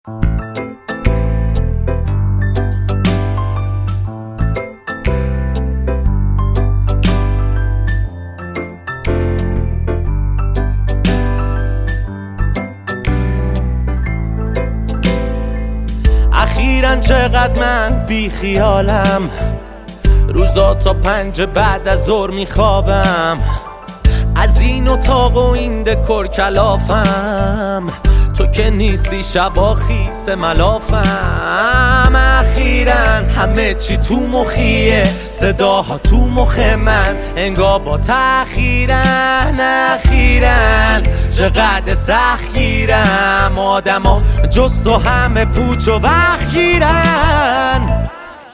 اخیراً چقدر من بی خیالم، روزا تا 5 بعد از ظهر میخوابم، از این اتاق و این دکور کلافم، تو که نیستی شبا خیس ملافم. اخیراً همه چی تو مخیه، صداها تو مخ من انگار با تأخیرن. اخیراً چقدر سختگیرم، آدما جز تو همه پوچ و وخگیرن.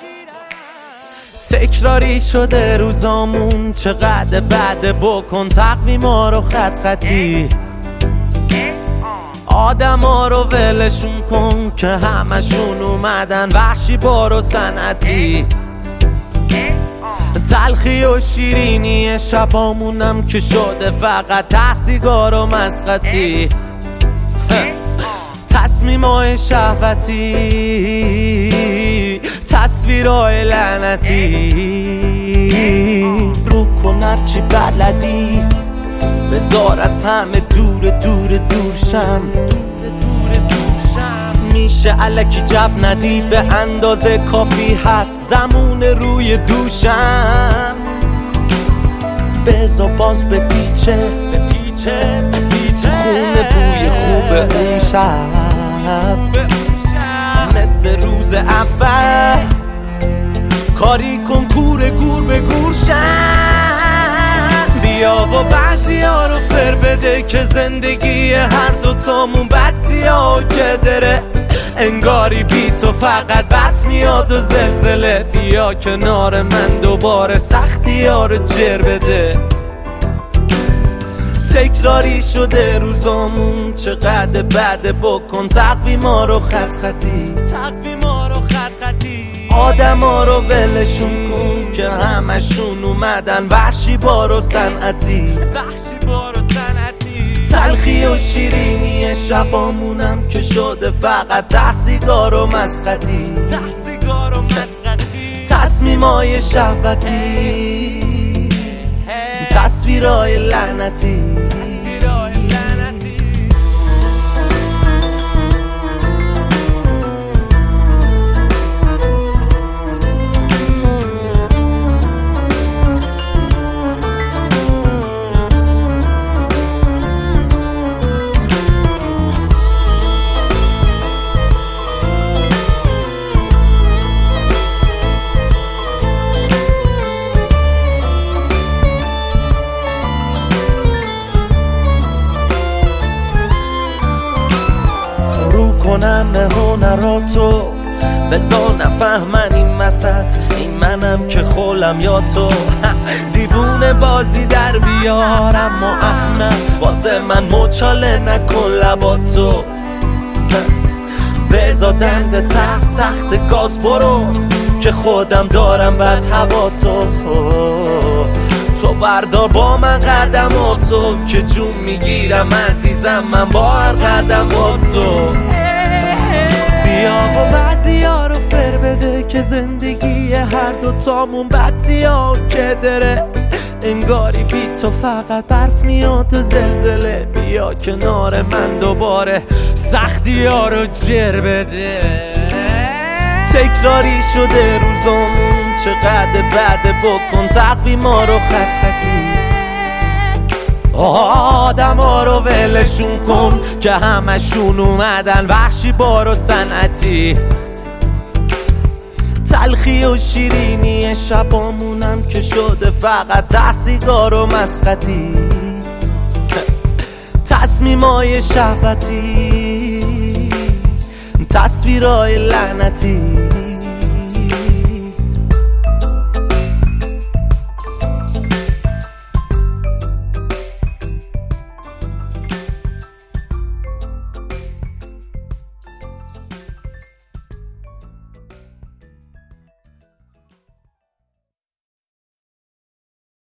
تکراری شده روزامون، چقدر بعد بکن تقویما رو خط خطی، آدم ها رو ولشون کن که همشون اومدن وحشی بار و صنعتی. تلخی و شیرینی شبامونم که شده فقط سیگار و مسختی، تصمیمای شهوتی، تصویرای لعنتی. رو کن هرچی بلدی، بذار از همه دور دور دور شم. میشه الکی جو ندی، به اندازه کافی هست زمون روی دوشم. بذار باز بپیچه تو خونه بوی خوب اون شب، مثل روز اول کاری کن کور گور به گور شم. بیا و بعضی ها رو فر بده که زندگی هر دوتامون بد سیاه که داره، انگاری بی تو فقط برف میاد و زلزله. بیا کنار من دوباره سختی ها رو جر بده. تکراری شده روزامون، چقدر بعد بکن تقویما رو خط خطی، آدم ها رو ولشون کن که همشون اومدن وحشی بار و صنعتی. تلخی و شیرینی شبامونم که شده فقط سیگار و مسختی، تصمیمای شهوتی، تصویرای لعنتی. کنم هنراتو، بذار نفهمن این وسط، این منم که خولم یا تو. دیوونه بازی در بیارم و اخنم، واسه من مچاله نکن لباتو. بذار دنده تخت گاز برو که خودم دارم بد هواتو. تو بردار با من قدماتو که جون میگیرم عزیزم من با هر قدماتو. بیا و بعضی ها رو فر بده که زندگی هر دوتامون بد سیاه که داره، انگاری بی تو فقط برف میاد و زلزله. بیا کنار من دوباره سختی ها رو جر بده. تکراری شده روزامون، چقدر بعد بکن تقویما رو خط خطی، آدم ها رو ولشون کن که همشون اومدن وحشی بار و صنعتی. تلخی و شیرینی شبامونم که شده فقط سیگار و مسختی، تصمیمای شهوتی، تصویرای لعنتی.